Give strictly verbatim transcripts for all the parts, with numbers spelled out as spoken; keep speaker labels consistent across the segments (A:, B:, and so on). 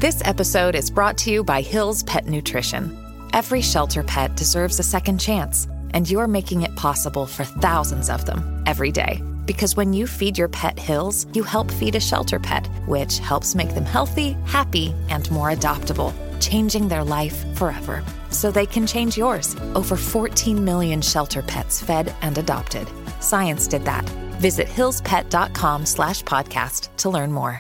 A: This episode is brought to you by Hill's Pet Nutrition. Every shelter pet deserves a second chance, and you're making it possible for thousands of them every day. Because when you feed your pet Hill's, you help feed a shelter pet, which helps make them healthy, happy, and more adoptable, changing their life forever. So they can change yours. Over fourteen million shelter pets fed and adopted. Science did that. Visit hillspet.com slash podcast to learn more.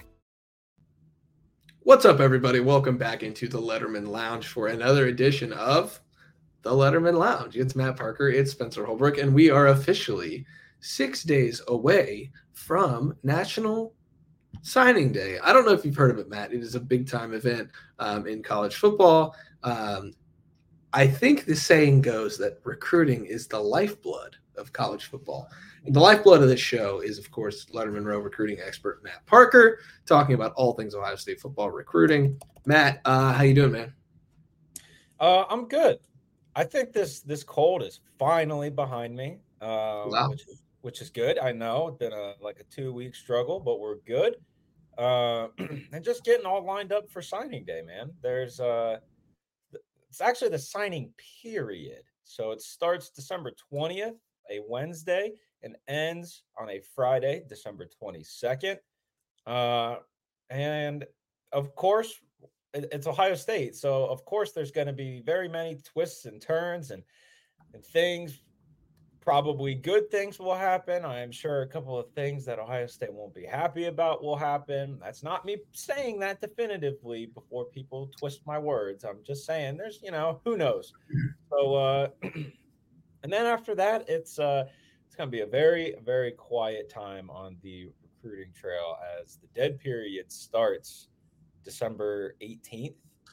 B: What's up, everybody? Welcome back into the Letterman Lounge for another edition of the Letterman Lounge. It's Matt Parker, it's Spencer Holbrook, and we are officially six days away from National Signing Day. I don't know if you've heard of it, Matt. It is a big-time event um, in college football. Um, I think the saying goes that recruiting is the lifeblood of college football. And the lifeblood of this show is, of course, Letterman Row recruiting expert Matt Parker, talking about all things Ohio State football recruiting. Matt, uh, how you doing, man?
C: Uh, I'm good. I think this this cold is finally behind me, uh,
B: Wow.
C: which which is good. I know it's been a like a two week struggle, but we're good. Uh, and just getting all lined up for signing day, man. There's uh, it's actually the signing period, so it starts December twentieth, a Wednesday, and ends on a Friday, December twenty-second. Uh, and of course, it- it's Ohio State. So, of course, there's going to be very many twists and turns and, and things. Probably good things will happen. I am sure a couple of things that Ohio State won't be happy about will happen. That's not me saying that definitively before people twist my words. I'm just saying there's, you know, who knows. So, uh, and then after that, it's uh, it's going to be a very, very quiet time on the recruiting trail as the dead period starts December eighteenth.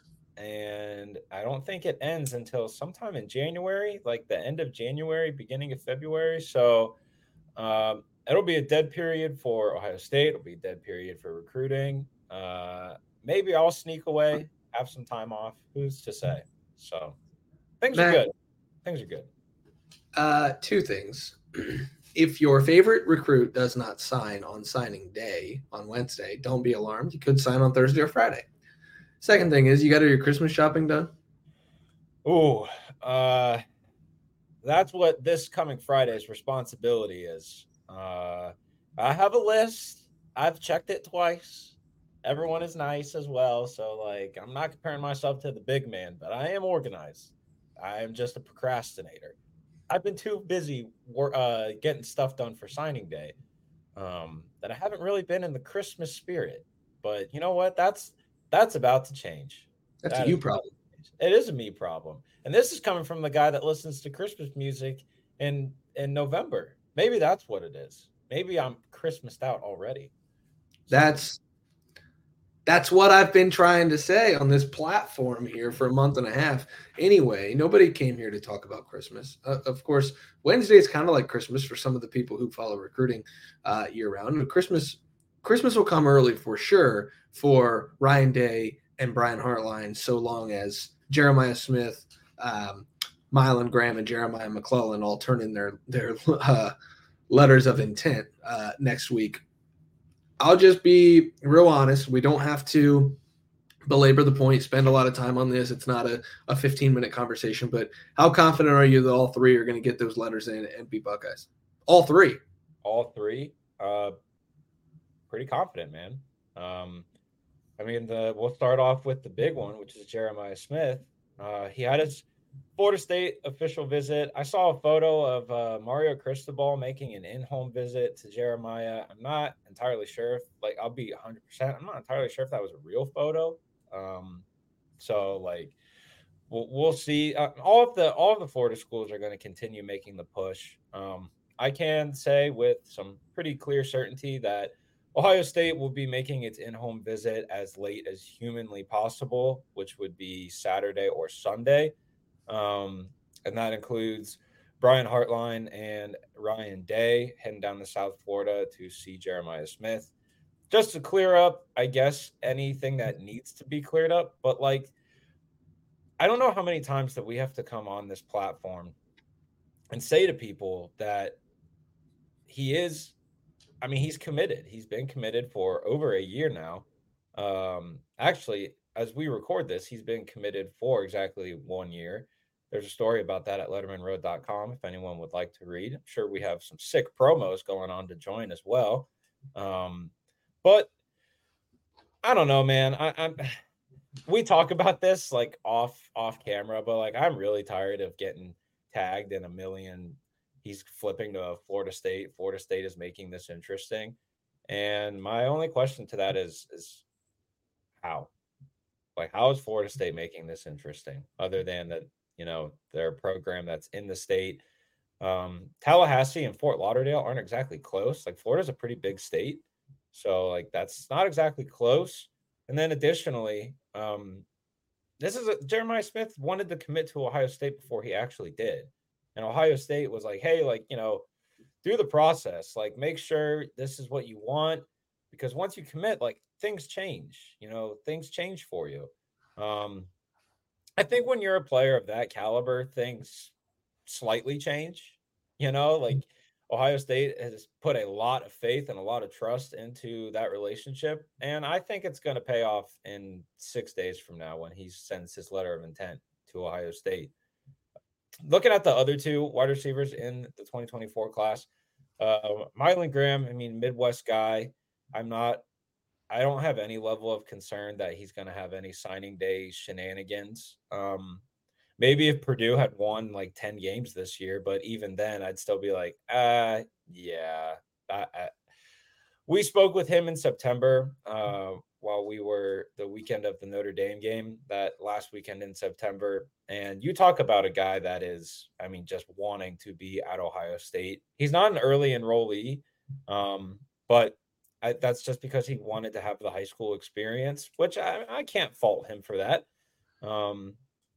C: And I don't think it ends until sometime in January, like the end of January, beginning of February. So um, it'll be a dead period for Ohio State. It'll be a dead period for recruiting. Uh, maybe I'll sneak away, have some time off. Who's to say? So things
B: Matt,
C: are good. Things are good.
B: Uh, two things. If your favorite recruit does not sign on signing day on Wednesday, don't be alarmed. You could sign on Thursday or Friday. Second thing is, you got your Christmas shopping done?
C: Ooh, uh, that's what this coming Friday's responsibility is. Uh, I have a list. I've checked it twice. Everyone is nice as well. So, like, I'm not comparing myself to the big man, but I am organized. I am just a procrastinator. I've been too busy wor- uh, getting stuff done for signing day um, that I haven't really been in the Christmas spirit. But you know what? That's that's about to change.
B: That's
C: That
B: a you
C: is about
B: problem.
C: to change. It is a me problem, and this is coming from the guy that listens to Christmas music in in November. Maybe that's what it is. Maybe I'm Christmased out already. So,
B: That's that's what I've been trying to say on this platform here for a month and a half. Anyway, nobody came here to talk about Christmas. Uh, of course, Wednesday is kind of like Christmas for some of the people who follow recruiting uh, year round. And Christmas, Christmas will come early for sure for Ryan Day and Brian Hartline, so long as Jeremiah Smith, um, Mylan Graham, and Jeremiah McClellan all turn in their their uh, letters of intent uh, next week. I'll just be real honest. We don't have to belabor the point, spend a lot of time on this. It's not a, a fifteen-minute conversation, but how confident are you that all three are going to get those letters in and be Buckeyes? All three.
C: all three, uh, pretty confident, man. Um, I mean, the we'll start off with the big one, which is Jeremiah Smith. Uh, he had his Florida State official visit. I saw a photo of uh, Mario Cristobal making an in-home visit to Jeremiah. I'm not entirely sure if, like, I'll be one hundred percent. I'm not entirely sure if that was a real photo. Um, so, like, we'll, we'll see. Uh, all of the all of the Florida schools are going to continue making the push. Um, I can say with some pretty clear certainty that Ohio State will be making its in-home visit as late as humanly possible, which would be Saturday or Sunday. Um, and that includes Brian Hartline and Ryan Day heading down to South Florida to see Jeremiah Smith. Just to clear up, I guess, anything that needs to be cleared up. But, like, I don't know how many times that we have to come on this platform and say to people that he is, I mean, he's committed. He's been committed for over a year now. Um, actually, as we record this, he's been committed for exactly one year. There's a story about that at letterman road dot com if anyone would like to read. I'm sure we have some sick promos going on to join as well. Um, but I don't know, man. I, I'm we talk about this like off off camera, but like I'm really tired of getting tagged in a million. He's flipping to Florida State. Florida State is making this interesting. And my only question to that is is how? Like, how is Florida State making this interesting? Other than that, you know, their program that's in the state. Um, Tallahassee and Fort Lauderdale aren't exactly close. Like, Florida's a pretty big state. So, like, that's not exactly close. And then additionally, um, this is a, Jeremiah Smith wanted to commit to Ohio State before he actually did. And Ohio State was like, hey, like, you know, do the process, like make sure this is what you want, because once you commit, like things change, you know, things change for you. Um, I think when you're a player of that caliber, things slightly change, you know, like Ohio State has put a lot of faith and a lot of trust into that relationship. And I think it's going to pay off in six days from now when he sends his letter of intent to Ohio State. Looking at the other two wide receivers in the twenty twenty-four class, uh, Mylan Graham, I mean, Midwest guy. I'm not, I don't have any level of concern that he's going to have any signing day shenanigans. Um, maybe if Purdue had won like ten games this year, but even then I'd still be like, uh, yeah. I, I, we spoke with him in September uh, while we were the weekend of the Notre Dame game, that last weekend in September. And you talk about a guy that is, I mean, just wanting to be at Ohio State. He's not an early enrollee, um, but I, that's just because he wanted to have the high school experience, which I, I can't fault him for that. Um,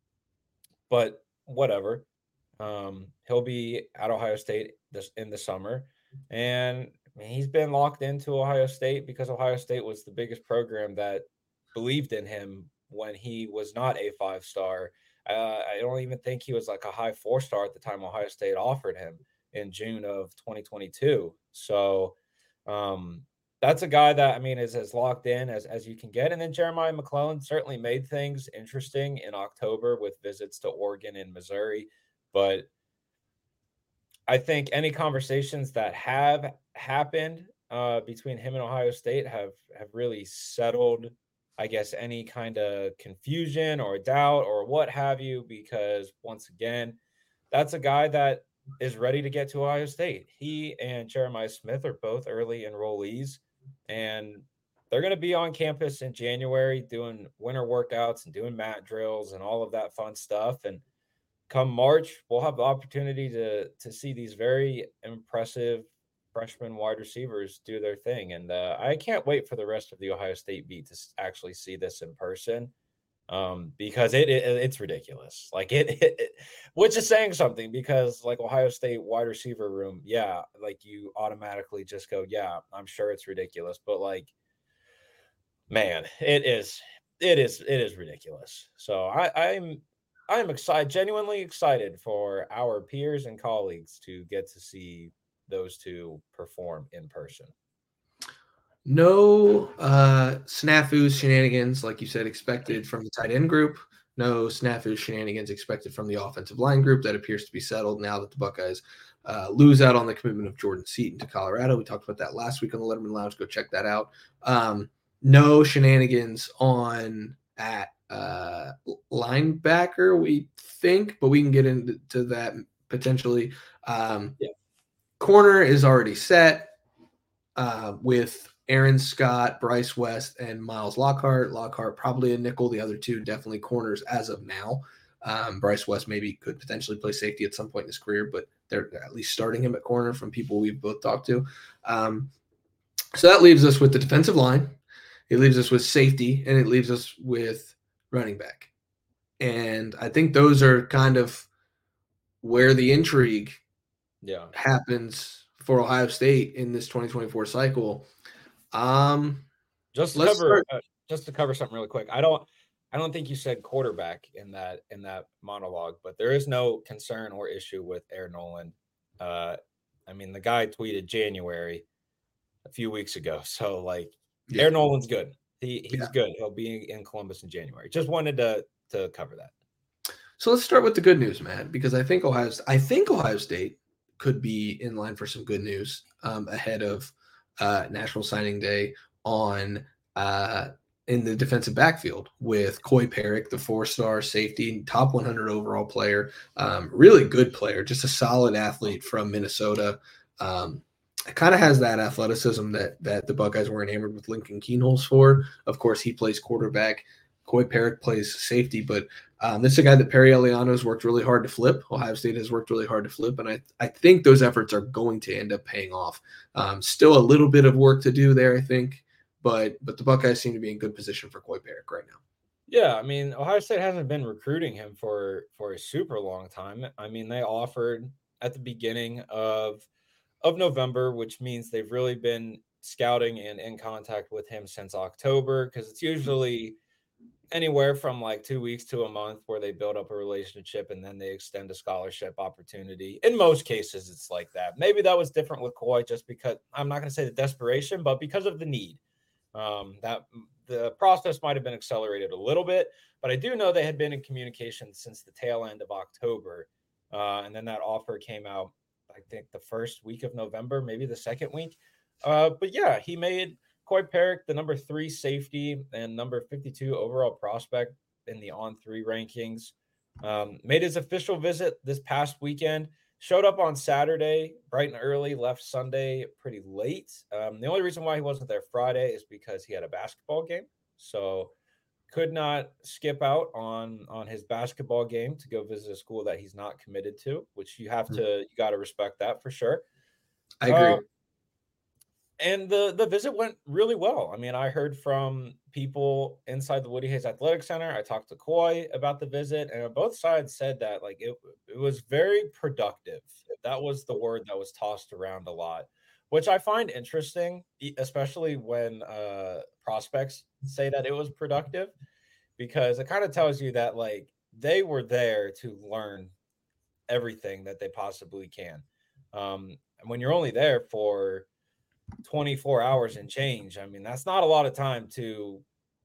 C: but whatever. Um, he'll be at Ohio State this in the summer. And he's been locked into Ohio State because Ohio State was the biggest program that believed in him when he was not a five-star. Uh, I don't even think he was like a high four-star at the time Ohio State offered him in June of twenty twenty-two. So um, that's a guy that, I mean, is as locked in as, as you can get. And then Jeremiah McClellan certainly made things interesting in October with visits to Oregon and Missouri. But I think any conversations that have happened uh, between him and Ohio State have, have really settled, I guess, any kind of confusion or doubt or what have you, because once again, that's a guy that is ready to get to Ohio State. He and Jeremiah Smith are both early enrollees, and they're going to be on campus in January doing winter workouts and doing mat drills and all of that fun stuff. And come March, we'll have the opportunity to to see these very impressive freshman wide receivers do their thing. And uh, I can't wait for the rest of the Ohio State beat to actually see this in person, um, because it, it it's ridiculous. Like it, it, it, which is saying something, because like Ohio State wide receiver room, yeah, like you automatically just go, yeah, I'm sure it's ridiculous. But like, man, it is, it is, it is ridiculous. So I, I'm, I'm excited, genuinely excited for our peers and colleagues to get to see those two perform in person.
B: No uh, snafus, shenanigans, like you said, expected from the tight end group. No snafus, shenanigans expected from the offensive line group. That appears to be settled now that the Buckeyes uh, lose out on the commitment of Jordan Seaton to Colorado. We talked about that last week on the Letterman Lounge. Go check that out. Um, no shenanigans on at uh, linebacker, we think, but we can get into that potentially. Um,
C: yeah.
B: Corner is already set uh, with Aaron Scott, Bryce West, and Miles Lockhart. Lockhart probably a nickel. The other two definitely corners as of now. Um, Bryce West maybe could potentially play safety at some point in his career, but they're at least starting him at corner from people we've both talked to. Um, so that leaves us with the defensive line. It leaves us with safety, and it leaves us with running back. And I think those are kind of where the intrigue
C: yeah.
B: happens for Ohio State in this twenty twenty-four cycle. Um,
C: just to cover, uh, just to cover something really quick. I don't, I don't think you said quarterback in that in that monologue, but there is no concern or issue with Air Noland. Uh, I mean, the guy tweeted January a few weeks ago, so like yeah. Air Noland's good. He he's
B: Yeah.
C: good. He'll be in Columbus in January. Just wanted to to cover that.
B: So let's start with the good news, man, because I think Ohio I think Ohio State could be in line for some good news um, ahead of uh, National Signing Day on uh, in the defensive backfield with Coy Perrick, the four-star safety, top one hundred overall player, um, really good player, just a solid athlete from Minnesota. Um, it kind of has that athleticism that that the Buckeyes were enamored with Lincoln Kienholz for. Of course, he plays quarterback. Coy Perrick plays safety, but um, this is a guy that Perry Eliano has worked really hard to flip. Ohio State has worked really hard to flip, and I, I think those efforts are going to end up paying off. Um, still a little bit of work to do there, I think, but but the Buckeyes seem to be in good position for Coy Perrick right now.
C: Yeah, I mean, Ohio State hasn't been recruiting him for for a super long time. I mean, they offered at the beginning of of November, which means they've really been scouting and in contact with him since October, because it's usually anywhere from like two weeks to a month where they build up a relationship and then they extend a scholarship opportunity. In most cases, it's like that. Maybe that was different with Coy, just because I'm not going to say the desperation, but because of the need. Um, that the process might have been accelerated a little bit, but I do know they had been in communication since the tail end of October. Uh, and then that offer came out, I think, the first week of November, maybe the second week. Uh, but yeah, he made Coy Perrick the number three safety and number fifty-two overall prospect in the on three rankings. Um, made his official visit this past weekend. Showed up on Saturday bright and early, left Sunday pretty late. Um, the only reason why he wasn't there Friday is because he had a basketball game. So could not skip out on on his basketball game to go visit a school that he's not committed to, which you have to, you got to respect that for sure.
B: I agree.
C: Uh, and the the visit went really well. I mean, I heard from people inside the Woody Hayes Athletic Center. I talked to Coy about the visit, and both sides said that like it it was very productive. That was the word that was tossed around a lot, which I find interesting, especially when uh, prospects say that it was productive, because it kind of tells you that like they were there to learn everything that they possibly can. Um, and when you're only there for twenty-four hours and change, I mean, that's not a lot of time to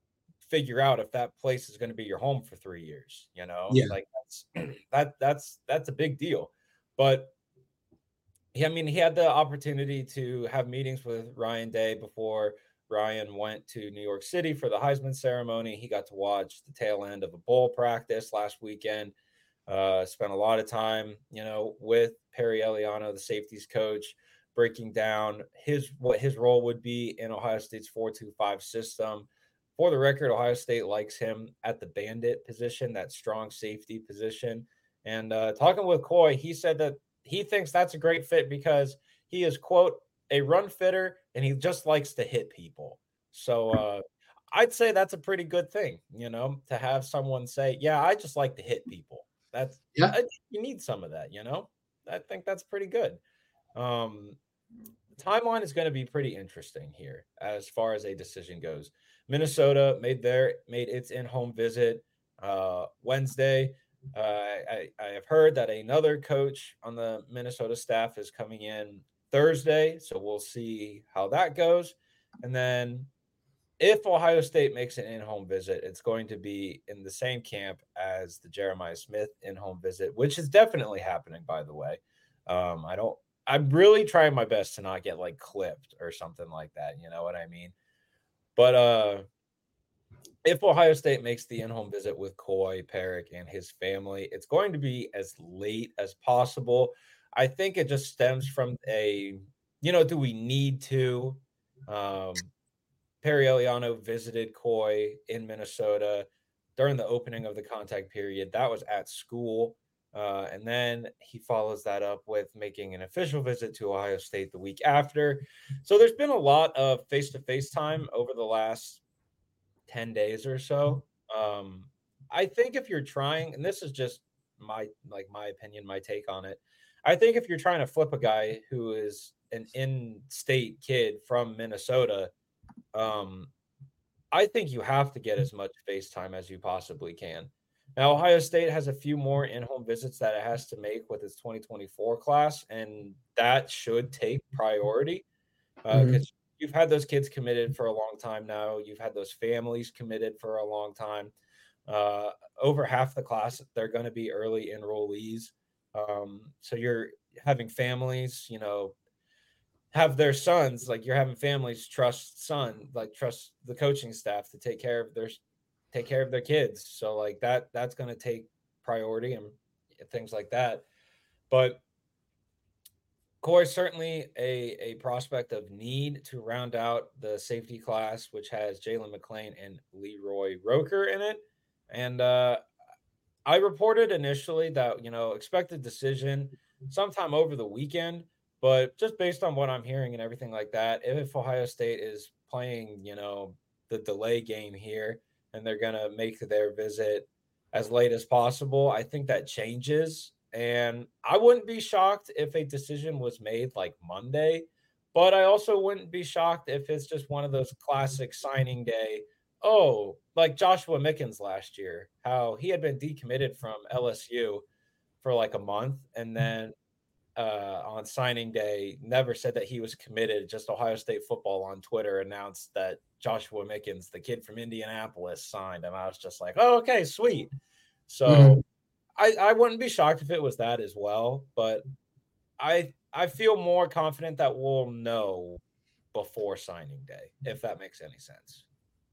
C: figure out if that place is going to be your home for three years, you know,
B: Yeah.
C: like that's, that, that's, that's a big deal. But he, I mean, he had the opportunity to have meetings with Ryan Day before Ryan went to New York City for the Heisman ceremony. He got to watch the tail end of a bowl practice last weekend. Uh, spent a lot of time, you know, with Perry Eliano, the safeties coach, breaking down his what his role would be in Ohio State's four two five system. For the record, Ohio State likes him at the bandit position, that strong safety position. And uh, talking with Coy, he said that he thinks that's a great fit because he is, quote, a run fitter, and he just likes to hit people. So uh, I'd say that's a pretty good thing, you know, to have someone say, yeah, I just like to hit people. That's
B: Yeah.
C: I, you need some of that, you know. I think that's pretty good. Um, the timeline is going to be pretty interesting here as far as a decision goes. Minnesota made their made its in-home visit uh, Wednesday. Uh, I, I have heard that another coach on the Minnesota staff is coming in Thursday, so we'll see how that goes. And then if Ohio State makes an in-home visit, it's going to be in the same camp as the Jeremiah Smith in-home visit, which is definitely happening, by the way. Um, I don't, I'm really trying my best to not get like clipped or something like that. You know what I mean? But uh, if Ohio State makes the in-home visit with Coy Perrick and his family, it's going to be as late as possible. I think it just stems from a, you know, do we need to? Um, Perry Eliano visited Coy in Minnesota during the opening of the contact period. That was at school. Uh, and then he follows that up with making an official visit to Ohio State the week after. So there's been a lot of face-to-face time over the last ten days or so. Um, I think if you're trying, and this is just my, like my opinion, my take on it. I think if you're trying to flip a guy who is an in-state kid from Minnesota, um, I think you have to get as much face time as you possibly can. Now, Ohio State has a few more in-home visits that it has to make with its twenty twenty-four class, and that should take priority because uh, mm-hmm. you've had those kids committed for a long time now. You've had those families committed for a long time. Uh, over half the class, they're going to be early enrollees. Um, so you're having families, you know, have their sons, like you're having families trust son, like trust the coaching staff to take care of their take care of their kids. So like that that's going to take priority and things like that. But Corey certainly a a prospect of need to round out the safety class, which has Jalen McClain and Leroy Roker in it. And uh, I reported initially that, you know, expected decision sometime over the weekend. But just based on what I'm hearing and everything like that, if Ohio State is playing, you know, the delay game here and they're going to make their visit as late as possible, I think that changes. And I wouldn't be shocked if a decision was made like Monday, but I also wouldn't be shocked if it's just one of those classic signing day. Oh, like Joshua Mickens last year, how he had been decommitted from L S U for like a month and then uh, on signing day, never said that he was committed. Just Ohio State football on Twitter announced that Joshua Mickens, the kid from Indianapolis, signed. And I was just like, oh, okay, sweet. So mm-hmm. I, I wouldn't be shocked if it was that as well. But I I feel more confident that we'll know before signing day, if that makes any sense.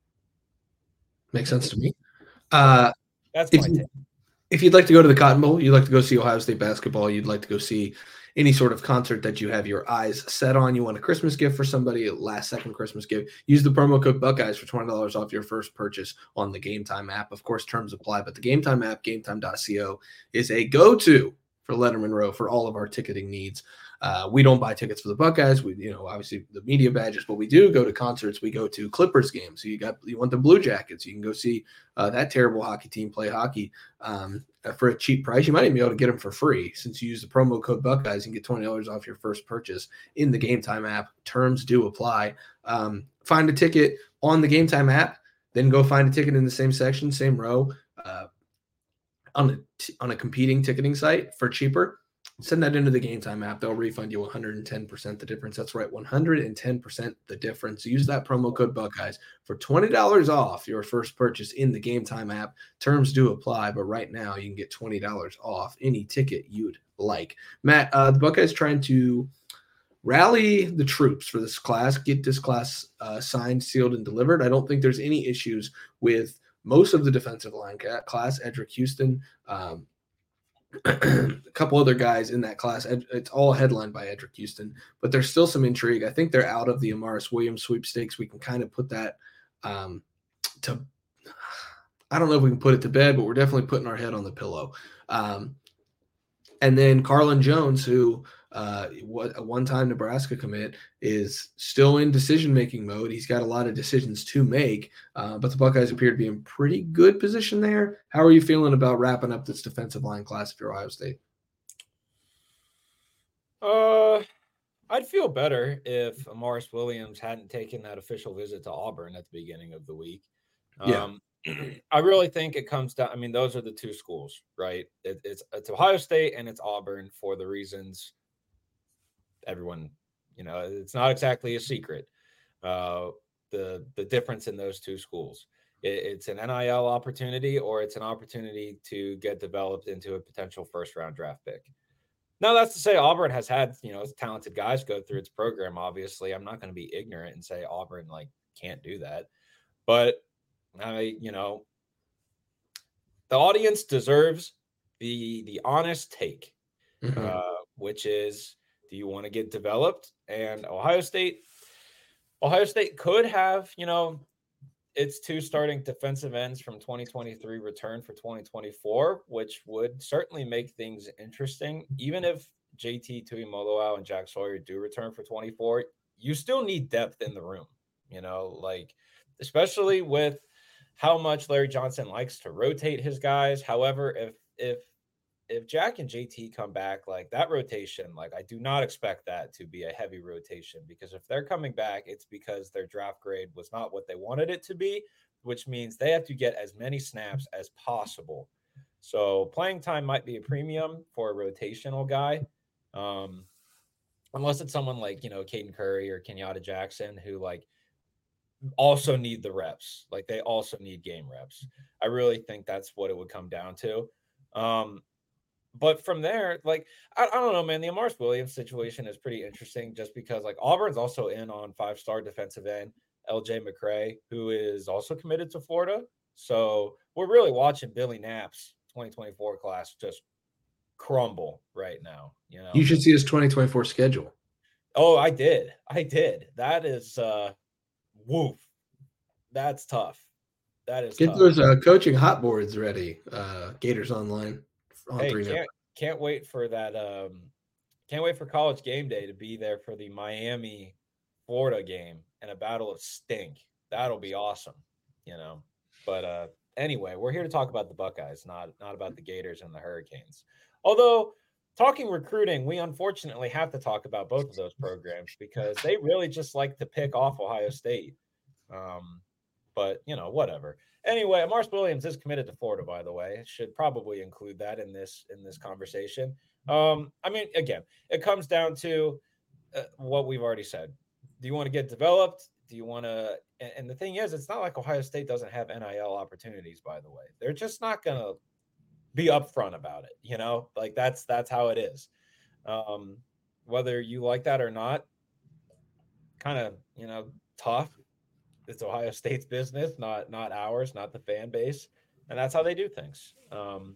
B: Makes sense to me. Uh,
C: That's my
B: you,
C: take.
B: If you'd like to go to the Cotton Bowl, you'd like to go see Ohio State basketball, you'd like to go see any sort of concert that you have your eyes set on, you want a Christmas gift for somebody, a last-second Christmas gift, use the promo code Buckeyes for twenty dollars off your first purchase on the Game Time app. Of course, terms apply, but the Game Time app, game time dot co, is a go-to for Letterman Row for all of our ticketing needs. Uh, we don't buy tickets for the Buckeyes. We, you know, obviously the media badges, but we do go to concerts. We go to Clippers games. So you got, you want the Blue Jackets, you can go see uh, that terrible hockey team play hockey um, for a cheap price. You might even be able to get them for free since you use the promo code Buckeyes and get twenty dollars off your first purchase in the Game Time app. Terms do apply. Um, find a ticket on the Game Time app, then go find a ticket in the same section, same row, uh, on a t- on a competing ticketing site for cheaper. Send that into the Game Time app. They'll refund you one hundred ten percent the difference. That's right, one hundred ten percent the difference. Use that promo code Buckeyes for twenty dollars off your first purchase in the Game Time app. Terms do apply, but right now you can get twenty dollars off any ticket you'd like. Matt, uh, the Buckeyes trying to rally the troops for this class, get this class uh, signed, sealed, and delivered. I don't think there's any issues with most of the defensive line class. Edric Houston, um, a couple other guys in that class. It's all headlined by Edric Houston, but there's still some intrigue. I think they're out of the Amaris Williams sweepstakes. We can kind of put that um, to, I don't know if we can put it to bed, but we're definitely putting our head on the pillow. Um, and then Carlin Jones, who uh, a one-time Nebraska commit, is still in decision-making mode. He's got a lot of decisions to make, uh, but the Buckeyes appear to be in pretty good position there. How are you feeling about wrapping up this defensive line class for Ohio State?
C: Uh, I'd feel better if Amaris Williams hadn't taken that official visit to Auburn at the beginning of the week.
B: Yeah.
C: Um, I really think it comes down. I mean, those are the two schools, right? It, it's it's Ohio State and it's Auburn for the reasons everyone, you know, it's not exactly a secret. Uh, the the difference in those two schools, it, it's an N I L opportunity or it's an opportunity to get developed into a potential first round draft pick. Now, that's to say Auburn has had, you know, talented guys go through its program. Obviously, I'm not going to be ignorant and say Auburn like can't do that, but I, you know, the audience deserves the the honest take, mm-hmm. uh, which is, do you want to get developed? And Ohio State, Ohio State could have, you know, its two starting defensive ends from twenty twenty-three return for twenty twenty-four, which would certainly make things interesting. Even if J T Tuimoloau and Jack Sawyer do return for twenty-four, you still need depth in the room, you know, like, especially with how much Larry Johnson likes to rotate his guys. However, if if if Jack and J T come back, like that rotation, like I do not expect that to be a heavy rotation, because if they're coming back, it's because their draft grade was not what they wanted it to be, which means they have to get as many snaps as possible. So playing time might be a premium for a rotational guy. Um, unless it's someone like, you know, Caden Curry or Kenyatta Jackson, who like also need the reps. Like they also need game reps. I really think that's what it would come down to. Um, but from there, like, I, I don't know, man, the Amars Williams situation is pretty interesting just because like Auburn's also in on five-star defensive end, L J McCray, who is also committed to Florida. So we're really watching Billy Knapp's twenty twenty-four class just crumble right now, you know?
B: You should see his twenty twenty-four schedule.
C: Oh, I did. I did. That is uh woof. That's tough. That is
B: Get
C: tough.
B: those uh, coaching hot boards ready. Uh, Gators Online on
C: Hey,
B: three now.
C: can't can't wait for that. Um, can't wait for College Game Day to be there for the Miami Florida game and a battle of stink. That'll be awesome, you know. But uh, anyway, we're here to talk about the Buckeyes, not not about the Gators and the Hurricanes. Although talking recruiting, we unfortunately have to talk about both of those programs because they really just like to pick off Ohio State. Um, but you know, whatever. Anyway, Amars Williams is committed to Florida, by the way. Should probably include that in this in this conversation. Um, I mean, again, it comes down to uh, what we've already said. Do you want to get developed? Do you want to? And, and the thing is, it's not like Ohio State doesn't have N I L opportunities. By the way, they're just not going to be upfront about it. You know, like that's that's how it is. Um, whether you like that or not, kind of, you know, tough. It's Ohio State's business, not not ours, not the fan base, and that's how they do things. Um,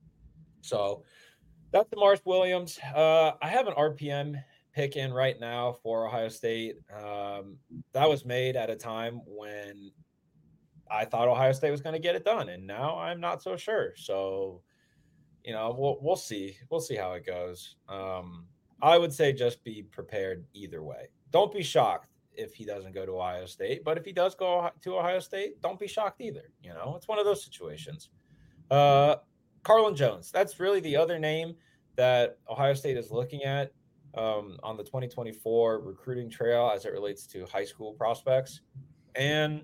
C: so that's Amars Williams. Uh, I have an R P M pick in right now for Ohio State. Um, that was made at a time when I thought Ohio State was going to get it done, and now I'm not so sure. So, you know, we'll we'll see. We'll see how it goes. Um, I would say just be prepared either way. Don't be shocked if he doesn't go to Ohio State, but if he does go to Ohio State, don't be shocked either. You know, it's one of those situations. Uh, Carlin Jones, that's really the other name that Ohio State is looking at um, on the twenty twenty-four recruiting trail as it relates to high school prospects. And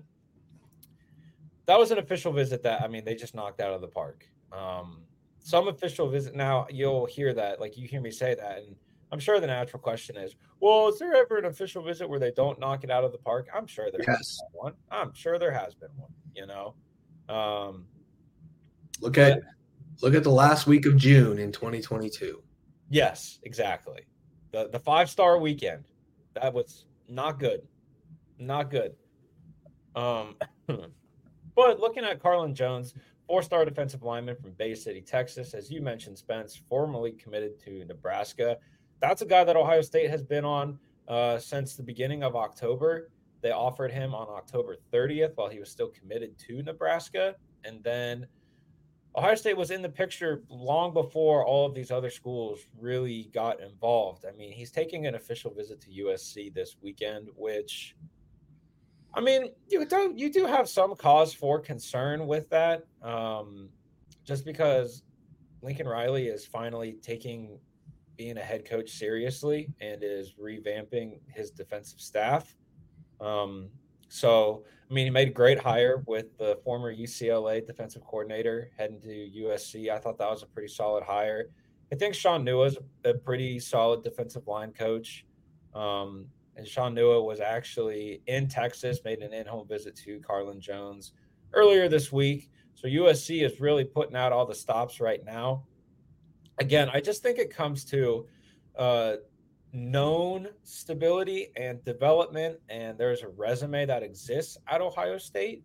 C: that was an official visit that, I mean, they just knocked out of the park. Um, some official visit, now you'll hear that, like you hear me say that, and I'm sure the natural question is, well, is there ever an official visit where they don't knock it out of the park? I'm sure there
B: Yes.
C: has been one. I'm sure there has been one, you know. Um,
B: Look at look at the last week of June in twenty twenty-two.
C: Yes, exactly. The the five-star weekend. That was not good. Not good. Um but looking at Carlin Jones, four-star defensive lineman from Bay City, Texas, as you mentioned, Spence, formerly committed to Nebraska. That's a guy that Ohio State has been on uh, since the beginning of October. They offered him on October thirtieth while he was still committed to Nebraska. And then Ohio State was in the picture long before all of these other schools really got involved. I mean, he's taking an official visit to U S C this weekend, which, I mean, you do you do have some cause for concern with that, um, just because Lincoln Riley is finally taking being a head coach seriously and is revamping his defensive staff. Um, so, I mean, he made a great hire with the former U C L A defensive coordinator heading to U S C. I thought that was a pretty solid hire. I think Sean Nua is a pretty solid defensive line coach. Um, and Sean Nua was actually in Texas, made an in-home visit to Carlin Jones earlier this week. So U S C is really putting out all the stops right now. Again, I just think it comes to uh, known stability and development, and there's a resume that exists at Ohio State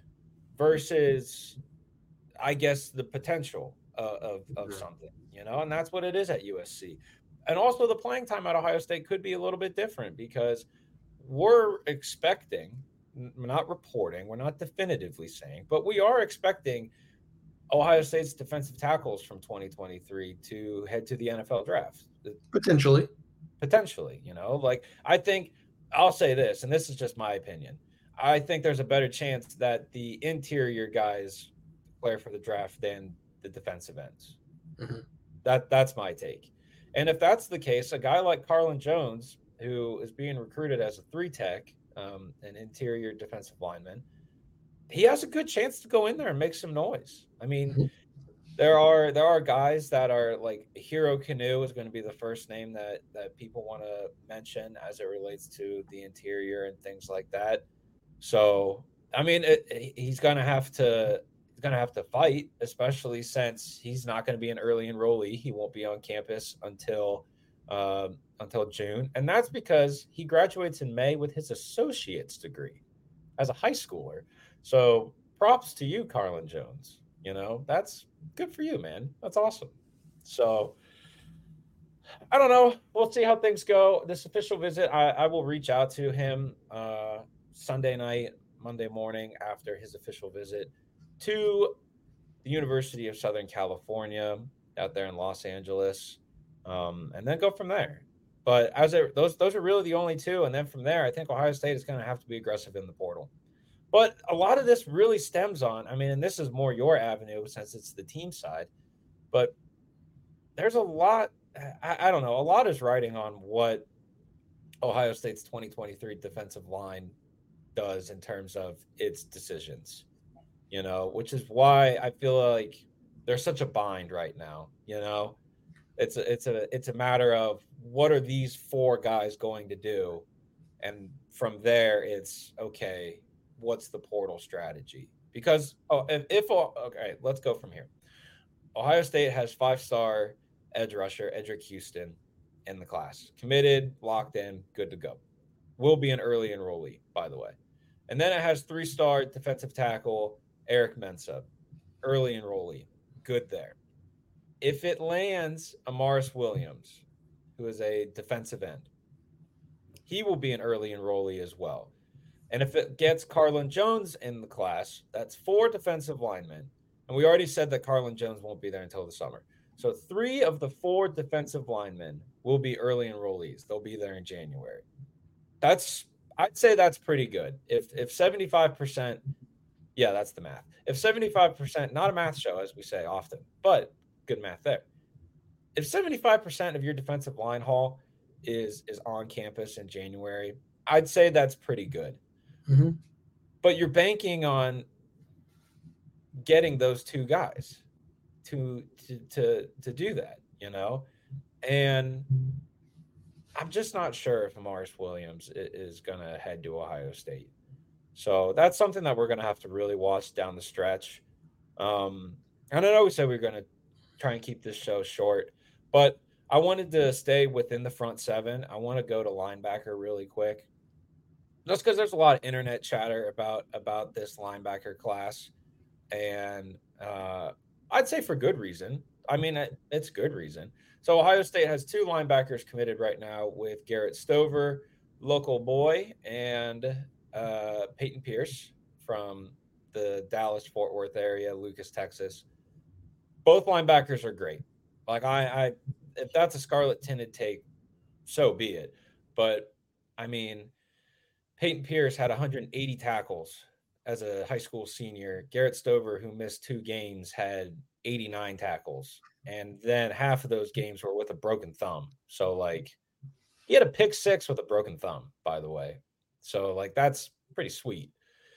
C: versus, I guess, the potential uh, of, of something, you know, and that's what it is at U S C. And also the playing time at Ohio State could be a little bit different because we're expecting, we're not reporting, we're not definitively saying, but we are expecting Ohio State's defensive tackles from twenty twenty-three to head to the N F L draft.
B: Potentially.
C: Potentially, you know, like I think I'll say this, and this is just my opinion. I think there's a better chance that the interior guys declare for the draft than the defensive ends. Mm-hmm. That that's my take. And if that's the case, a guy like Carlin Jones, who is being recruited as a three tech, um, an interior defensive lineman, he has a good chance to go in there and make some noise. I mean, there are there are guys that are like Hero Canoe is going to be the first name that that people want to mention as it relates to the interior and things like that. So I mean, it, he's going to have to he's going to have to fight, especially since he's not going to be an early enrollee. He won't be on campus until um, until June, and that's because he graduates in May with his associate's degree as a high schooler. So props to you, Carlin Jones. You know, that's good for you, man. That's awesome. So I don't know. We'll see how things go. This official visit, I, I will reach out to him uh, Sunday night, Monday morning after his official visit to the University of Southern California out there in Los Angeles, um, and then go from there. But as it, those those are really the only two, and then from there, I think Ohio State is going to have to be aggressive in the portal. But a lot of this really stems on, I mean, and this is more your avenue since it's the team side, but there's a lot, I, I don't know, a lot is riding on what Ohio State's twenty twenty-three defensive line does in terms of its decisions, you know, which is why I feel like there's such a bind right now, you know. It's a, it's a it's a matter of what are these four guys going to do, and from there it's okay, what's the portal strategy? Because oh, if, if okay, let's go from here. Ohio State has five-star edge rusher Edric Houston in the class, committed, locked in, good to go. Will be an early enrollee, by the way. And then it has three-star defensive tackle Eric Mensah, early enrollee, good there. If it lands Amaris Williams, who is a defensive end, he will be an early enrollee as well. And if it gets Carlin Jones in the class, that's four defensive linemen. And we already said that Carlin Jones won't be there until the summer. So three of the four defensive linemen will be early enrollees. They'll be there in January. That's, I'd say that's pretty good. If if seventy-five percent, yeah, that's the math. If seventy-five percent, not a math show, as we say often, but good math there. If seventy-five percent of your defensive line haul is is on campus in January, I'd say that's pretty good.
B: Mm-hmm.
C: But you're banking on getting those two guys to, to to to do that, you know? And I'm just not sure if Amaris Williams is going to head to Ohio State. So that's something that we're going to have to really watch down the stretch. Um, and I know we said we were going to try and keep this show short, but I wanted to stay within the front seven. I want to go to linebacker really quick, just because there's a lot of internet chatter about about this linebacker class, and uh, I'd say for good reason. I mean, it, it's good reason. So Ohio State has two linebackers committed right now with Garrett Stover, local boy, and uh, Peyton Pierce from the Dallas-Fort Worth area, Lucas, Texas. Both linebackers are great. Like I, I if that's a scarlet tinted take, so be it. But I mean, Peyton Pierce had one hundred eighty tackles as a high school senior. Garrett Stover, who missed two games, had eighty-nine tackles. And then half of those games were with a broken thumb. So, like, he had a pick six with a broken thumb, by the way. So, like, that's pretty sweet.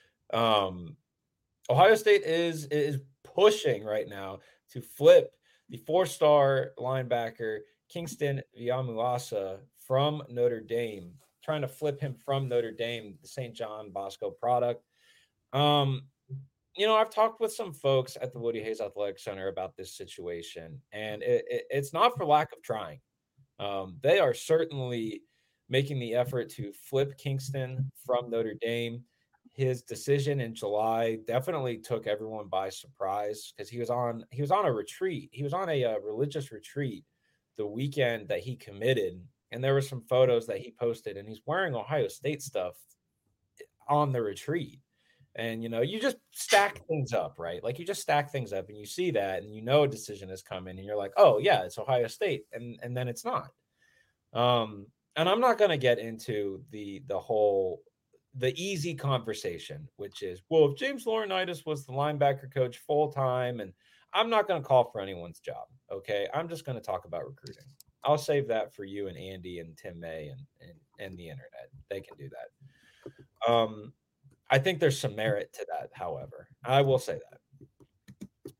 C: Um, Ohio State is is pushing right now to flip the four-star linebacker Kingston Viamuasa from Notre Dame, trying to flip him from Notre Dame, the Saint John Bosco product. Um, you know, I've talked with some folks at the Woody Hayes Athletic Center about this situation, and it, it, it's not for lack of trying. Um, they are certainly making the effort to flip Kingston from Notre Dame. His decision in July definitely took everyone by surprise because he was on he was on a retreat. He was on a, a religious retreat the weekend that he committed, and there were some photos that he posted, and he's wearing Ohio State stuff on the retreat. And, you know, you just stack things up, right? Like you just stack things up and you see that and you know a decision is coming and you're like, oh, yeah, it's Ohio State. And and then it's not. Um, and I'm not going to get into the the whole the easy conversation, which is, well, if James Laurinaitis was the linebacker coach full time, and I'm not going to call for anyone's job. OK, I'm just going to talk about recruiting. I'll save that for you and Andy and Tim May and, and, and the internet. They can do that. Um, I think there's some merit to that, however. I will say that.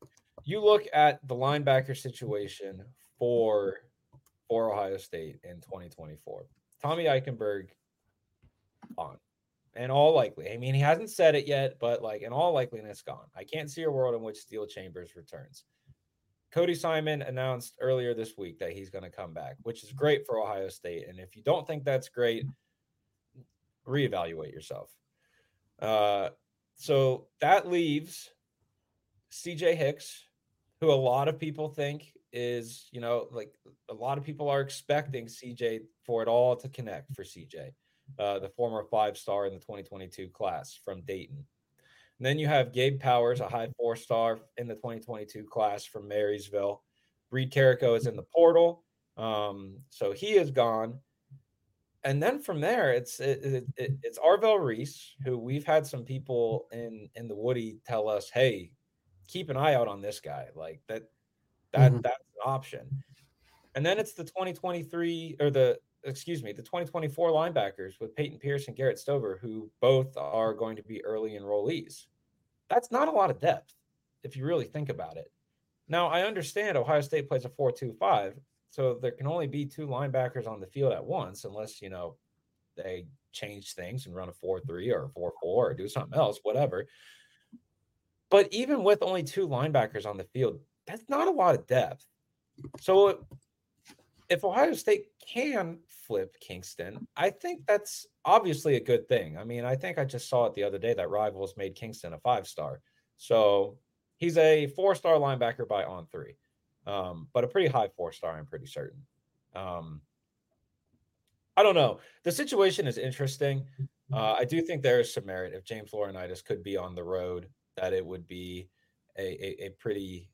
C: you look at the linebacker situation for for Ohio State in twenty twenty-four. Tommy Eichenberg gone. In all likely, I mean, he hasn't said it yet, but like in all likeliness, gone. I can't see a world in which Steel Chambers returns. Cody Simon announced earlier this week that he's going to come back, which is great for Ohio State. And if you don't think that's great, reevaluate yourself. Uh, so that leaves C J Hicks, who a lot of people think is, you know, like a lot of people are expecting C J for it all to connect for C J, uh, the former five-star in the twenty twenty-two class from Dayton. And then you have Gabe Powers, a high four-star in the twenty twenty-two class from Marysville. Reed Carrico is in the portal, um, so he is gone. And then from there, it's it, it, it, it's Arvell Reese, who we've had some people in in the Woody tell us, hey, keep an eye out on this guy. Like that, that mm-hmm. that's an option. And then it's the twenty twenty-three or the excuse me, the twenty twenty-four linebackers with Peyton Pierce and Garrett Stover, who both are going to be early enrollees. That's not a lot of depth if you really think about it. Now, I understand Ohio State plays a four two five, so there can only be two linebackers on the field at once unless, you know, they change things and run a four three or a four four or do something else, whatever. But even with only two linebackers on the field, that's not a lot of depth. So if Ohio State can flip Kingston, I think that's obviously a good thing. I mean, I think I just saw it the other day that Rivals made Kingston a five-star. So he's a four-star linebacker by on three, um, but a pretty high four-star, I'm pretty certain. Um, I don't know. The situation is interesting. Uh, I do think there is some merit. If James Laurinaitis could be on the road, that it would be a, a, a pretty,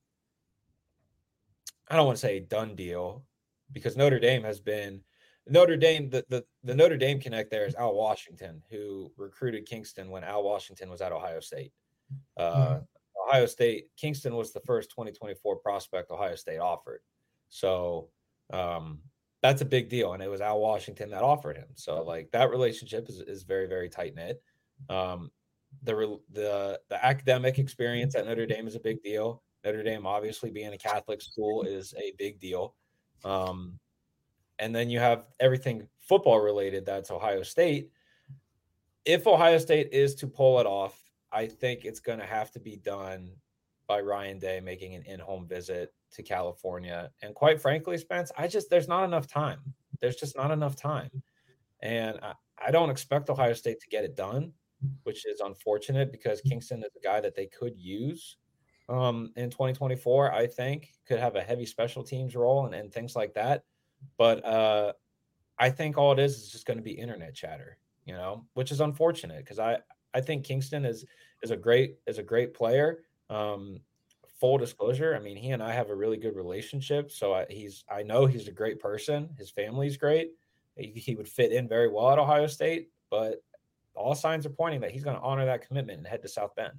C: I don't want to say done deal, because Notre Dame has been Notre Dame. The, the, the Notre Dame connect there is Al Washington, who recruited Kingston when Al Washington was at Ohio State. Uh, mm-hmm. Ohio State, Kingston was the first twenty twenty-four prospect Ohio State offered. So um, that's a big deal. And it was Al Washington that offered him. So like that relationship is, is very, very tight knit. Um, the, the, the academic experience at Notre Dame is a big deal. Notre Dame, obviously being a Catholic school, is a big deal. Um, and then you have everything football related. That's Ohio State. If Ohio State is to pull it off, I think it's going to have to be done by Ryan Day making an in-home visit to California. And quite frankly, Spence, I just, there's not enough time. There's just not enough time. And I, I don't expect Ohio State to get it done, which is unfortunate because Kingston is a guy that they could use um, in twenty twenty-four, I think, could have a heavy special teams role and, and things like that. But uh, I think all it is is just going to be internet chatter, you know, which is unfortunate because I, I think Kingston is is a great is a great player. Um, full disclosure, I mean, he and I have a really good relationship. So I, he's I know he's a great person. His family's great. He, he would fit in very well at Ohio State, but all signs are pointing that he's going to honor that commitment and head to South Bend.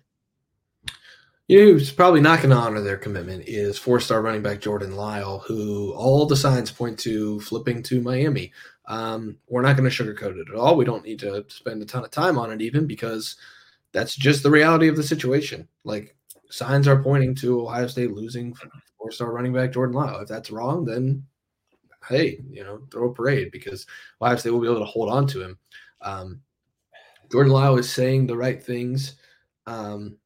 B: You know who's probably not going to honor their commitment is four-star running back Jordan Lyle, who all the signs point to flipping to Miami. Um, we're not going to sugarcoat it at all. We don't need to spend a ton of time on it even because that's just the reality of the situation. Like, signs are pointing to Ohio State losing four-star running back Jordan Lyle. If that's wrong, then, hey, you know, throw a parade because Ohio State will be able to hold on to him. Um, Jordan Lyle is saying the right things um,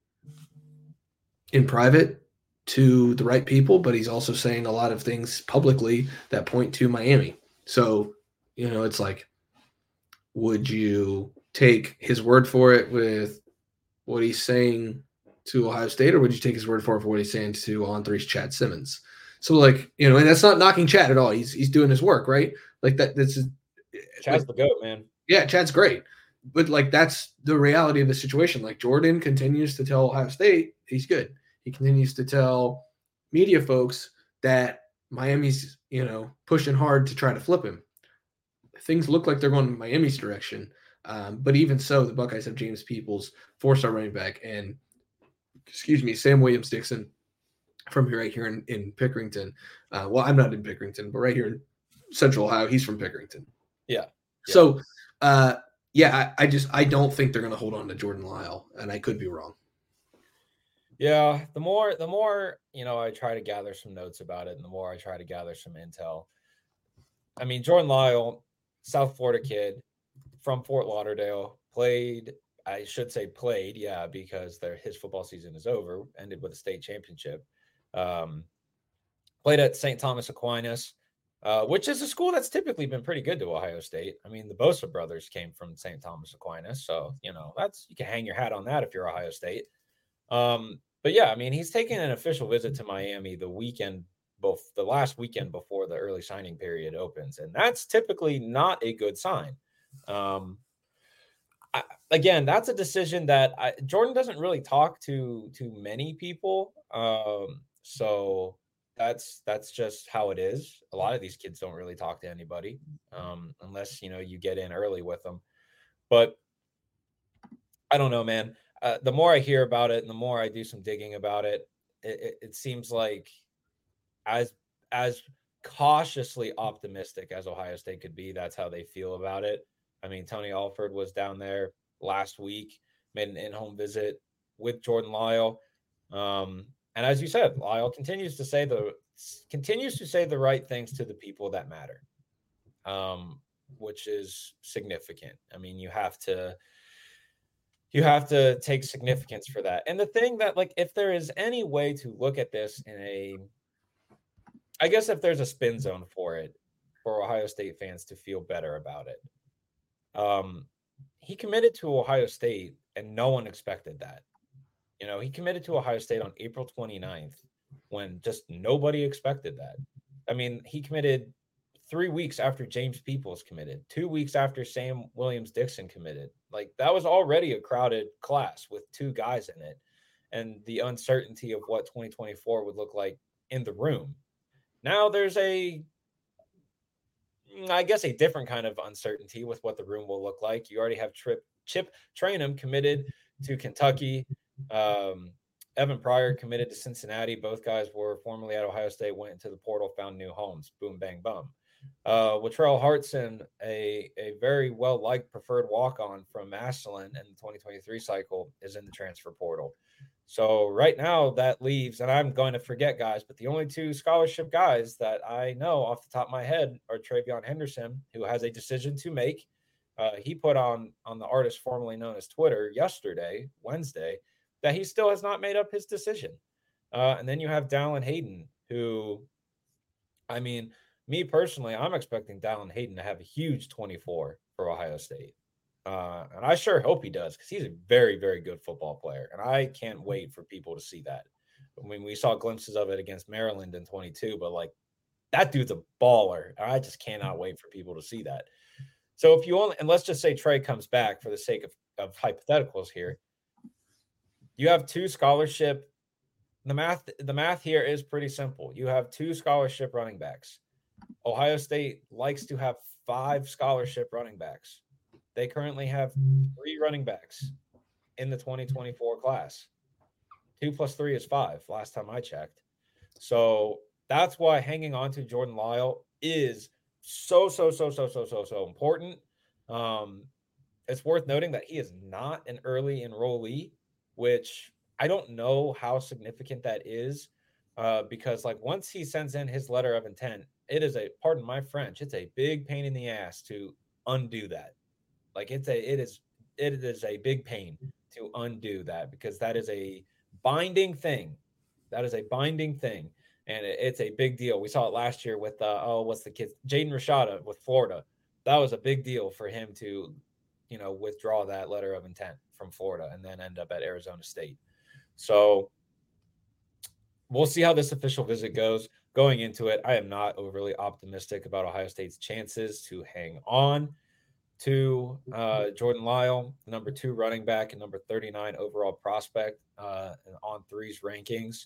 B: in private to the right people, but he's also saying a lot of things publicly that point to Miami. So, you know, it's like, would you take his word for it with what he's saying to Ohio State, or would you take his word for it for what he's saying to On three's Chad Simmons? So, like, you know, and that's not knocking Chad at all. He's he's doing his work, right? Like that. That's
C: Chad's like, the goat, man.
B: Yeah, Chad's great. But, like, that's the reality of the situation. Like, Jordan continues to tell Ohio State he's good. He continues to tell media folks that Miami's, you know, pushing hard to try to flip him. Things look like they're going in Miami's direction. Um, but even so, the Buckeyes have James Peoples, four-star running back, and, excuse me, Sam Williams-Dixon from here, right here in, in Pickerington. Uh, well, I'm not in Pickerington, but right here in Central Ohio, he's from Pickerington.
C: Yeah. yeah.
B: So, uh, yeah, I, I just I don't think they're going to hold on to Jordan Lyle, and I could be wrong.
C: Yeah, the more the more, you know, I try to gather some notes about it, and the more I try to gather some intel. I mean, Jordan Lyle, South Florida kid from Fort Lauderdale, played, I should say played, yeah, because their his football season is over, ended with a state championship. Um, played at Saint Thomas Aquinas, uh, which is a school that's typically been pretty good to Ohio State. I mean, the Bosa brothers came from Saint Thomas Aquinas, so you know that's you can hang your hat on that if you're Ohio State. Um, but yeah, I mean, he's taking an official visit to Miami the weekend, both the last weekend before the early signing period opens, and that's typically not a good sign. Um, I, again, that's a decision that I, Jordan doesn't really talk to to many people. Um, so that's that's just how it is. A lot of these kids don't really talk to anybody, um, unless you know you get in early with them. But I don't know, man. Uh, the more I hear about it, and the more I do some digging about it, it, it, it seems like as as cautiously optimistic as Ohio State could be, that's how they feel about it. I mean, Tony Alford was down there last week, made an in-home visit with Jordan Lyle. Um, and as you said, Lyle continues to say the continues to say the right things to the people that matter, um, which is significant. I mean, you have to you have to take significance for that. And the thing that, like, if there is any way to look at this in a, I guess if there's a spin zone for it, for Ohio State fans to feel better about it, um, he committed to Ohio State and no one expected that. You know, he committed to Ohio State on April twenty-ninth when just nobody expected that. I mean, he committed three weeks after James Peoples committed, two weeks after Sam Williams-Dixon committed. Like, that was already a crowded class with two guys in it, and the uncertainty of what twenty twenty-four would look like in the room. Now there's a, I guess, a different kind of uncertainty with what the room will look like. You already have Trip, Chip Trayanum committed to Kentucky. Um, Evan Pryor committed to Cincinnati. Both guys were formerly at Ohio State, went into the portal, found new homes. Boom, bang, bum. Uh, Latrell Hartson, a, a very well-liked preferred walk-on from Massillon in the twenty twenty-three cycle, is in the transfer portal. So right now that leaves, and I'm going to forget guys, but the only two scholarship guys that I know off the top of my head are Travion Henderson, who has a decision to make. Uh, he put on on the artist formerly known as Twitter yesterday, Wednesday, that he still has not made up his decision. Uh, and then you have Dallin Hayden, who, I mean, me personally, I'm expecting Dallin Hayden to have a huge twenty-four for Ohio State. Uh, and I sure hope he does, because he's a very, very good football player. And I can't wait for people to see that. I mean, we saw glimpses of it against Maryland in twenty-two, but like, that dude's a baller. I just cannot wait for people to see that. So if you only, and let's just say Trey comes back for the sake of, of hypotheticals here, you have two scholarship. The math, the math here is pretty simple. You have two scholarship running backs. Ohio State likes to have five scholarship running backs. They currently have three running backs in the twenty twenty-four class. Two plus three is five, last time I checked. So that's why hanging on to Jordan Lyle is so, so, so, so, so, so, so important. Um, it's worth noting that he is not an early enrollee, which I don't know how significant that is, uh, because like once he sends in his letter of intent, it is a, pardon my French, it's a big pain in the ass to undo that. Like it's a, it is, it is a big pain to undo that, because that is a binding thing. That is a binding thing. And it, it's a big deal. We saw it last year with, uh, oh, what's the kid? Jaden Rashada with Florida. That was a big deal for him to, you know, withdraw that letter of intent from Florida and then end up at Arizona State. So we'll see how this official visit goes. Going into it, I am not overly optimistic about Ohio State's chances to hang on to uh, Jordan Lyle, number two running back and number thirty-nine overall prospect uh, on three's rankings.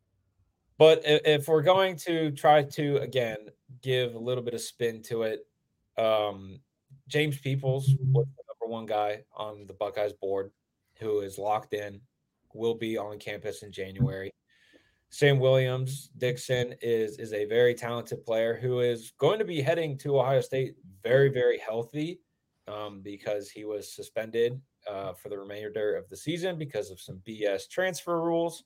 C: But if we're going to try to, again, give a little bit of spin to it, um, James Peoples was the number one guy on the Buckeyes board who is locked in, will be on campus in January. Sam Williams-Dixon is, is a very talented player who is going to be heading to Ohio State very, very healthy. Um, because he was suspended uh, for the remainder of the season because of some B S transfer rules.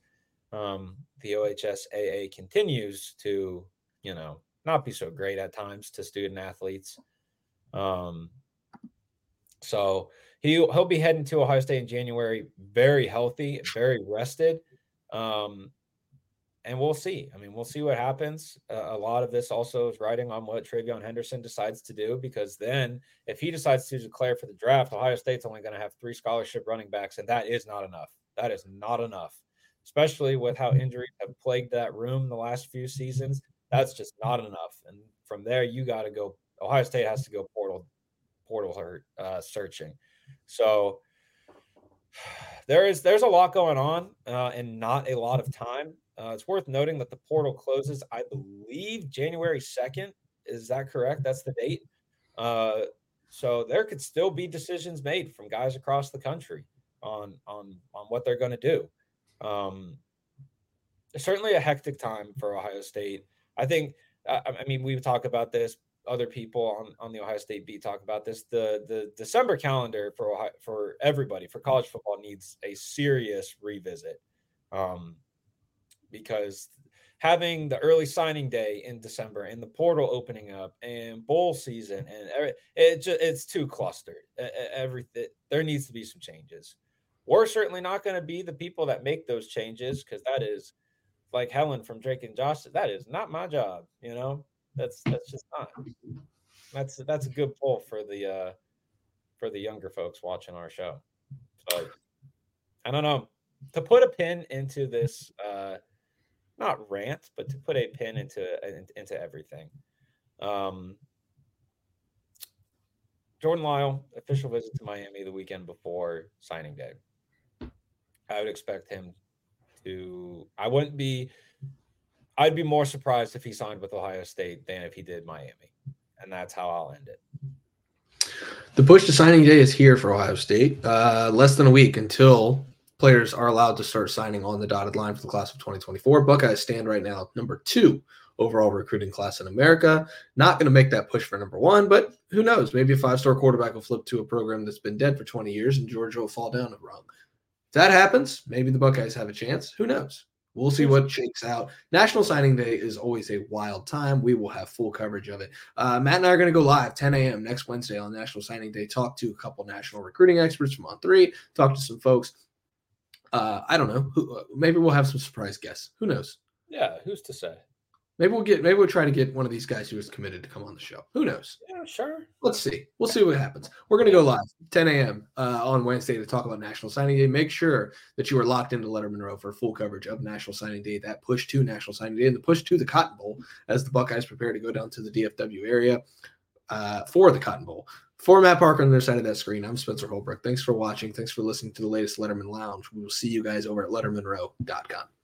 C: Um, the O H S A A continues to, you know, not be so great at times to student athletes. Um, so he he'll be heading to Ohio State in January, very healthy, very rested. Um, and we'll see. I mean, we'll see what happens. Uh, a lot of this also is riding on what TreVeyon Henderson decides to do, because then if he decides to declare for the draft, Ohio State's only going to have three scholarship running backs, and that is not enough. That is not enough, especially with how injuries have plagued that room the last few seasons. That's just not enough. And from there, you got to go. Ohio State has to go portal portal uh, searching. So there is there's a lot going on uh, and not a lot of time. Uh, it's worth noting that the portal closes, I believe, January second. Is that correct? That's the date. Uh, so there could still be decisions made from guys across the country on on on what they're going to do. Um, it's certainly a hectic time for Ohio State. I think. Uh, I mean, we've talked about this. Other people on, on the Ohio State beat talk about this. The the December calendar for Ohio, for everybody, for college football, needs a serious revisit. Um, because having the early signing day in December and the portal opening up and bowl season and every, it just, it's too clustered. Everything, there needs to be some changes. We're certainly not going to be the people that make those changes, because that is, like Helen from Drake and Josh, that is not my job. You know, that's that's just not. That's that's a good pull for the uh, for the younger folks watching our show. So I don't know, to put a pin into this. Uh, Not rant, but to put a pin into into everything. Um, Jordan Lyle, official visit to Miami the weekend before signing day. I would expect him to. I wouldn't be. I'd be more surprised if he signed with Ohio State than if he did Miami, and that's how I'll end it.
B: The push to signing day is here for Ohio State. Uh, less than a week until players are allowed to start signing on the dotted line for the class of twenty twenty-four. Buckeyes stand right now number two overall recruiting class in America. Not going to make that push for number one, but who knows? Maybe a five-star quarterback will flip to a program that's been dead for twenty years and Georgia will fall down a rung. If that happens, maybe the Buckeyes have a chance. Who knows? We'll see what shakes out. National Signing Day is always a wild time. We will have full coverage of it. Uh, Matt and I are going to go live ten a.m. next Wednesday on National Signing Day, talk to a couple national recruiting experts from On three, talk to some folks. Uh, I don't know. Who, maybe we'll have some surprise guests. Who knows?
C: Yeah, who's to say?
B: Maybe we'll get. Maybe we'll try to get one of these guys who is committed to come on the show. Who knows?
C: Yeah, sure.
B: Let's see. We'll see what happens. We're going to go live ten a.m. Uh, on Wednesday to talk about National Signing Day. Make sure that you are locked into Letterman Row for full coverage of National Signing Day, that push to National Signing Day, and the push to the Cotton Bowl as the Buckeyes prepare to go down to the D F W area uh, for the Cotton Bowl. For Matt Parker on the other side of that screen, I'm Spencer Holbrook. Thanks for watching. Thanks for listening to the latest Letterman Lounge. We will see you guys over at letterman row dot com.